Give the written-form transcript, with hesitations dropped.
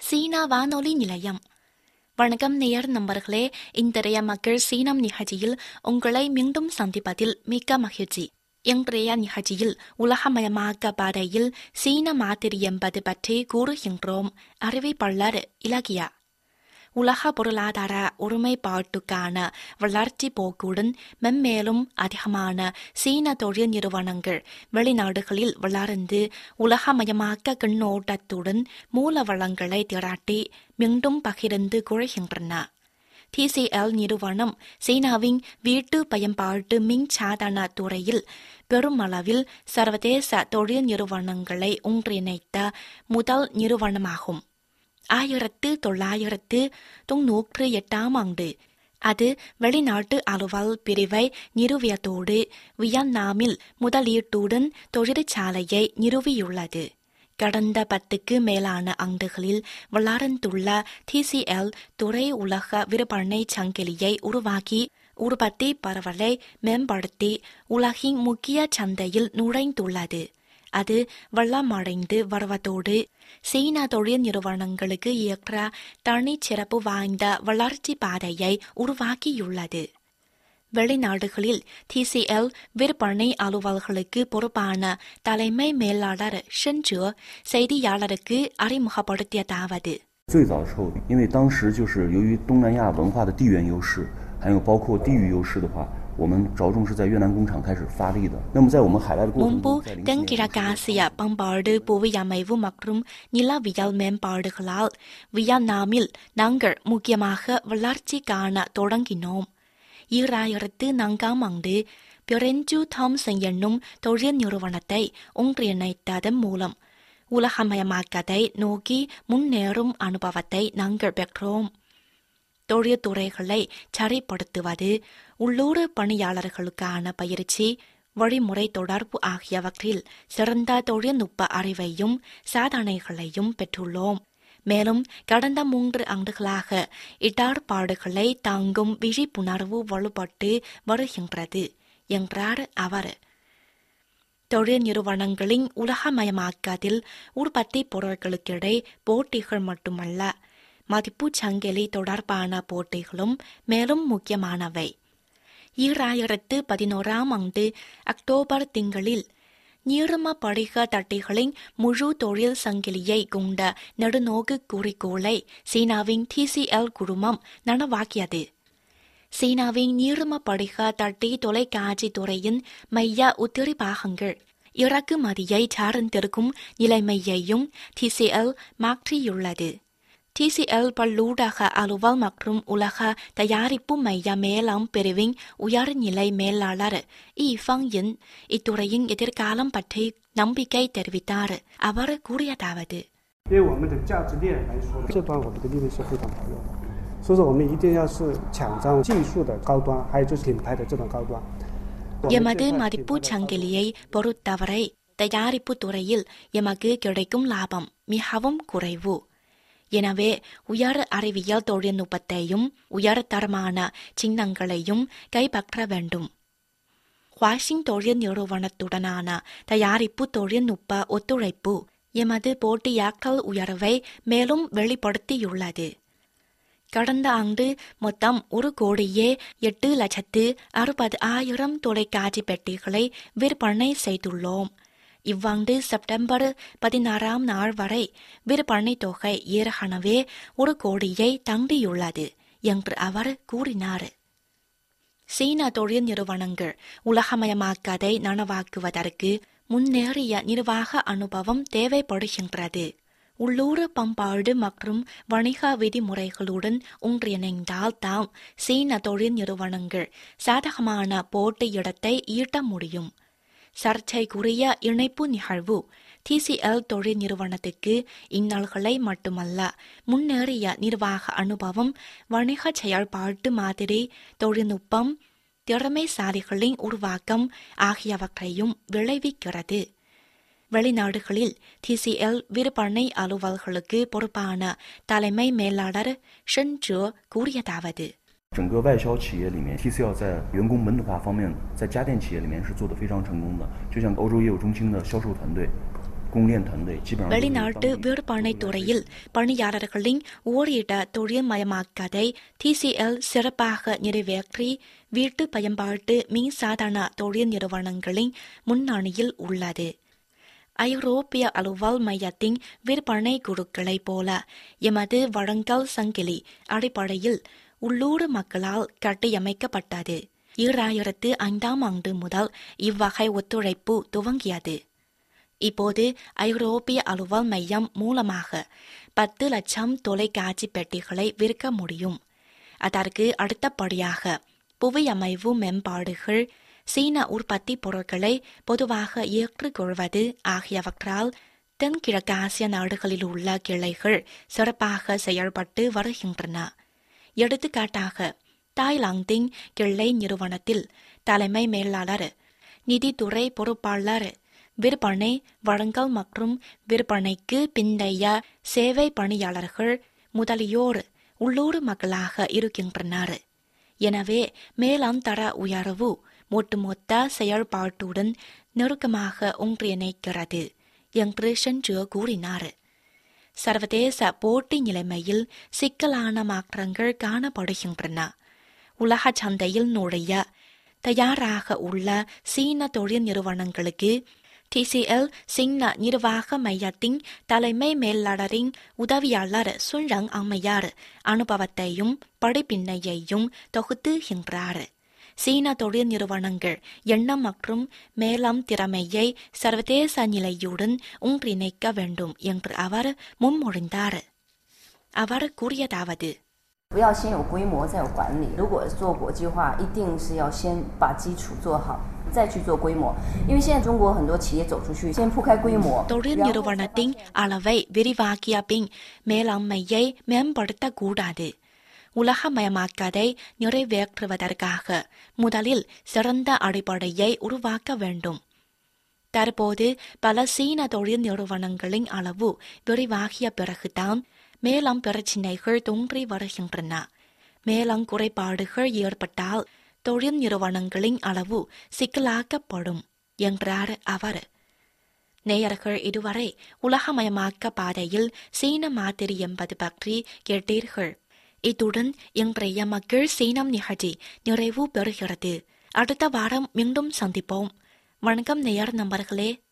சீனா வானொலி நிலையம். வணக்கம் நேயர் நண்பர்களே, இன்றைய மக்கள் சீனம் நிகழ்ச்சியில் உங்களை மீண்டும் சந்திப்பதில் மிக்க மகிழ்ச்சி. இன்றைய நிகழ்ச்சியில் உலகமயமாக்க பாதையில் சீன மாதிரி என்பது பற்றி கூறுகின்றோம். அறிவிப்பாளர் இலக்கியா. உலக பொருளாதார ஒருமைப்பாட்டுக்கான வளர்ச்சி போக்குடன் மென்மேலும் அதிகமான சீன தொழில் நிறுவனங்கள் வெளிநாடுகளில் வளர்ந்து உலகமயமாக்க கண்ணோட்டத்துடன் மூல வளங்களை திரட்டி மீண்டும் பகிர்ந்து கொள்கின்றன. TCL நிறுவனம் சீனாவின் வீட்டு பயன்பாட்டு மின்சாதன துறையில் பெருமளவில் சர்வதேச தொழில் நிறுவனங்களை ஒன்றிணைத்த முதல் நிறுவனமாகும். 1998 ஆண்டு அது வெளிநாட்டு அலுவல் பிரிவை நிறுவியதோடு வியட்நாமில் முதலீட்டுடன் தொழிற்சாலையை நிறுவியுள்ளது. கடந்த 10க்கு மேலான ஆண்டுகளில் வளர்ந்துள்ள TCL துறை உலக விற்பனை சங்கிலியை உருவாக்கி உற்பத்தி பரவலை மேம்படுத்தி உலகின் முக்கிய சந்தையில் நுழைந்துள்ளது. அது வளமடைந்து வருவதோடு சீன தொழில் நிறுவனங்களுக்கு ஏற்ற தனிச்சிறப்பு வாய்ந்த வளர்ச்சி பாதையை உருவாக்கியுள்ளது. வெளிநாடுகளில் TCL விற்பனை அலுவல்களுக்கு பொறுப்பான தலைமை மேலாளர் ஷென்ஜே செய்தியாளருக்கு அறிமுகப்படுத்தியதாவது: 最早的时候，因为当时就是由于东南亚文化的地缘优势，还有包括地域优势的话，我们着重是在越南工厂开始发力的。那么在我们海外的过程 முன்பு 中， தென்கிழக்காசிய பண்பாடு புவியமைவு மற்றும் நிலவியல் மேம்பாடுகளால் வியட்நாமில் நாங்கள் முக்கியமாக வளர்ச்சி காண தொடங்கினோம். 2004 ஆண்டு பிரெஞ்சு தாம்சன் என்னும் தொழில் நிறுவனத்தை ஒன்றிணைத்ததன் மூலம் உலகமயமாக்கத்தை நோக்கி முன்னேறும் அனுபவத்தை நாங்கள் பெற்றோம். தொழில்துறைகளை சரிப்படுத்துவது, உள்ளூர் பணியாளர்களுக்கான பயிற்சி, வழிமுறை தொடர்பு ஆகியவற்றில் சிறந்த தொழில்நுட்ப அறிவையும் சாதனைகளையும் பெற்றுள்ளோம். மேலும் கடந்த 3 ஆண்டுகளாக இடர்பாடுகளை தாங்கும் விழிப்புணர்வு வலுப்பட்டு வருகின்றது என்றார் அவர். தொழில் நிறுவனங்களின் உலகமயமாக்கத்தில் உற்பத்தி பொருட்களுக்கிடையே போட்டிகள் மட்டுமல்ல, மதிப்பு சங்கிலி தொடர்பான போட்டிகளும் மேலும் முக்கியமானவை. 2011 ஆண்டு அக்டோபர் திங்களில் நீர்ம படிக தட்டிகளின் முழு தொழில் சங்கிலியை கொண்ட நெடுநோக்கு குறிக்கோளை சீனாவின் TCL குழுமம் நனவாக்கியது. சீனாவின் நீர்ம படிக தட்டி தொலைக்காட்சி துறையின் மைய உதிரி பாகங்கள் இறக்குமதியை சார்ந்திருக்கும் நிலைமையையும் TCL மாற்றியுள்ளது. TCL பல்லூடக அலுவல் மற்றும் உலக தயாரிப்பு மைய மேலாம் பிரிவின் உயர்நிலை மேலாளர் ஈஃபாங்யின் இத்துறையின் எதிர்காலம் பற்றி நம்பிக்கை தெரிவித்தார். அவர் கூறியதாவது: 对我们的价值链来说，这端我们的利润是非常薄弱的，所以说我们一定要是抢占技术的高端，还有就是品牌的这种高端。 எமது மதிப்பு சங்கிலியை பொறுத்தவரை தயாரிப்பு துறையில் எமக்கு கிடைக்கும் லாபம் மிகவும் குறைவு. எனவே உயர் அறிவியல் தொழில்நுட்பத்தையும் உயர் தரமான சின்னங்களையும் கைப்பற்ற வேண்டும். ஹுவாஷிங் தொழில் நிறுவனத்துடனான தயாரிப்பு தொழில்நுட்ப ஒத்துழைப்பு எமது போட்டியாற்றல் உயர்வை மேலும் வெளிப்படுத்தியுள்ளது. கடந்த ஆண்டு மொத்தம் 1,08,60,000 தொலைக்காட்சி பெட்டிகளை விற்பனை செய்துள்ளோம். இவ்வாண்டு செப்டம்பர் 16 நாள் வரை விற்பனை தொகை ஏற்கனவே 1 கோடியை தாண்டியுள்ளது என்று அவர் கூறினார். சீன தொழில் நிறுவனங்கள் உலகமயமாக்கதை நனவாக்குவதற்கு முன்னேறிய நிர்வாக அனுபவம் தேவைப்படுகின்றது. உள்ளூர் பண்பாடு மற்றும் வணிக விதிமுறைகளுடன் ஒன்றிணைந்தால் தான் சீன தொழில் நிறுவனங்கள் சாதகமான போட்டியிடத்தை ஈட்ட முடியும். சர்ச்சைக்குரிய இணைப்பு நிகழ்வு TCL தொழில் நிறுவனத்துக்கு இன்னல்களை மட்டுமல்ல, முன்னேறிய நிர்வாக அனுபவம், வணிக செயல்பாட்டு மாதிரி, தொழில்நுட்பம், திறமைசாலிகளின் உருவாக்கம் ஆகியவற்றையும் விளைவிக்கிறது. வெளிநாடுகளில் TCL விற்பனை அலுவல்களுக்கு பொறுப்பான தலைமை மேலாளர் ஷென்ஜே கூறியதாவது: 整个外销企业里面 ，TCL 在员工本土化方面，在家电企业里面是做得非常成功的。就像欧洲业务中心的销售团队， 供应链团队基本上 வெளிநாட்டு விற்பனை துறையில் பணியாளர்களின் ஓரிட தொழில்மயமாக்கதை TCL சிறப்பாக நிறைவேற்றி வீட்டு பயன்பாட்டு மின்சாதன தொழில் நிறுவனங்களின் முன்னணியில் உள்ளது. ஐரோப்பிய அலுவல் மையத்தின் விற்பனை குழுக்களைப் போல எமது வழங்கல் சங்கிலி அடிப்படையில் உள்ளூர் மக்களால் கட்டியமைக்கப்பட்டது. 2005ஆம் ஆண்டு முதல் இவ்வகை ஒத்துழைப்பு துவங்கியது. இப்போது ஐரோப்பிய அலுவல் மையம் மூலமாக 10 லட்சம் தொலைக்காட்சி பெட்டிகளை விற்க முடியும். அதற்கு அடுத்தபடியாக புவியமைவு மேம்பாடுகள், சீன உற்பத்தி பொருட்களை பொதுவாக ஏற்றுக்கொள்வது ஆகியவற்றால் தென்கிழக்காசிய நாடுகளில் உள்ள கிளைகள் சிறப்பாக செயல்பட்டு வருகின்றன. எடுத்துக்காட்டாக தாய்லாந்தின் கிளை நிறுவனத்தில் தலைமை மேலாளர், நிதித்துறை பொறுப்பாளர், விற்பனை வழங்கல் மற்றும் விற்பனைக்கு பிந்தைய சேவை பணியாளர்கள் முதலியோர் உள்ளூர் மக்களாக இருக்கின்றனர். எனவே மேலாண் தர உயர்வு ஒட்டுமொத்த செயல்பாட்டுடன் நெருக்கமாக ஒன்றிணைக்கிறது என்று சென்று கூறினார். சர்வதேச போட்டி நிலைமையில் சிக்கலான மாற்றங்கள் காணப்படுகின்றன. உலக சந்தையில் நுழைய தயாராக உள்ள சீன தொழில் நிறுவனங்களுக்கு TCL சீன நிர்வாக மையத்தின் தலைமை மேலாளரின் உதவியாளர் சுன்ரங் அம்மையார் அனுபவத்தையும் படிப்பினையையும் தொகுத்துகின்றார். சீன தொழில் நிறுவனங்கள் எண்ணம் மற்றும் மேலாம் திறமையை சர்வதேச நிலையுடன் ஒன்றிணைக்க வேண்டும் என்று அவர் முன்மொழிந்தார். அவர் கூறியதாவது: 不要先有规模再有管理，如果做国际化一定是要先把基础做好再去做规模，因为现在中国很多企业走出去先铺开规模。 தொழில் நிறுவனத்தின் அளவை விரிவாக்கிய பின் மேலாண்மையை மேம்படுத்தக்கூடாது. உலகமயமாக்கதை நிறைவேற்றுவதற்காக முதலில் சிறந்த அடிப்படையை உருவாக்க வேண்டும். தற்போது பல சீன தொழில் நிறுவனங்களின் அளவு விரிவாகிய பிறகுதான் மேலும் பிரச்சினைகள் தோன்றி வருகின்றன. மேலும் குறைபாடுகள் ஏற்பட்டால் தொழில் நிறுவனங்களின் அளவு சிக்கலாக்கப்படும் என்றார் அவர். நேயர்கள் இதுவரை உலகமயமாக்க பாதையில் சீன மாதிரி என்பது பற்றி கேட்டீர்கள். இத்துடன் இன்றைய மக்கள் சீனம் நிகழ்ச்சி நிறைவு பெறுகிறது. அடுத்த வாரம் மீண்டும் சந்திப்போம். வணக்கம் நேயர் நண்பர்களே.